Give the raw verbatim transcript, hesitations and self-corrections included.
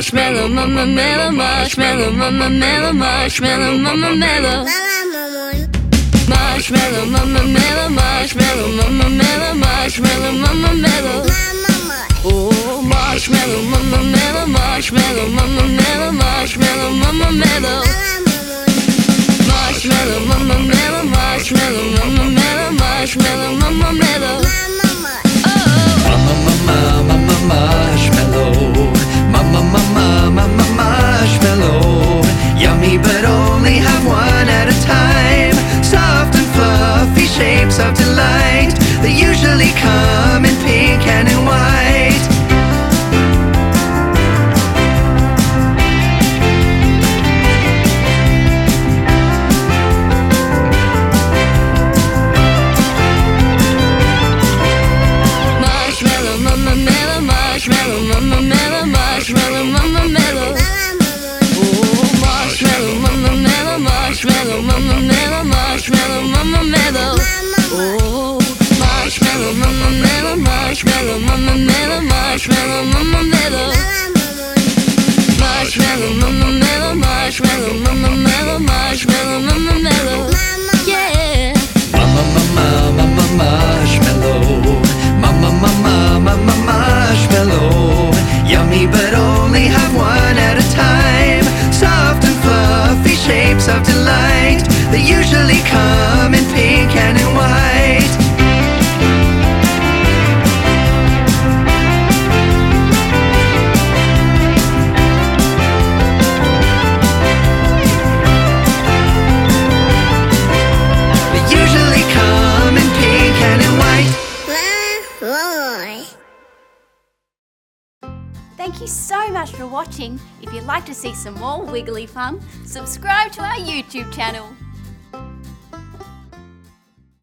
marshmallow, mama mellow, marshmallow, mama mellow, marshmallow, mama mellow. Marshmallow, mama mellow, marshmallow, mama mellow, marshmallow, mama mellow. Oh, marshmallow, mama mellow, marshmallow, mama mellow, marshmallow, mama mellow. Marshmallow, mama mellow, marshmallow, mama mellow, marshmallow, mama mellow. Mama, mama, mama, marshmallow. Mama, mama, mama, marshmallow. Yummy, but only have one at a time. Soft and fluffy shapes of delight. They usually come in pink and in white. Marshmallow, mama mellow, marshmallow, mama mellow, marshmallow, mama mellow. Oh, marshmallow, mama mellow, marshmallow, mama mellow, marshmallow, mama mellow. Oh, marshmallow, mama mellow, marshmallow, mama mellow, marshmallow, mama mellow. Marshmallow, mama mellow, marshmallow, mama mellow, marshmallow, mama mellow. Yeah. Mama, mama, mama, marshmallow. Mama, mama, mama, marshmallow. Yummy, but only have one at a time. Soft and fluffy shapes of delight. They usually come in pink and in white. They usually come in pink and in white. Thank you so much for watching. If you'd like to see some more wiggly fun, subscribe to our YouTube channel.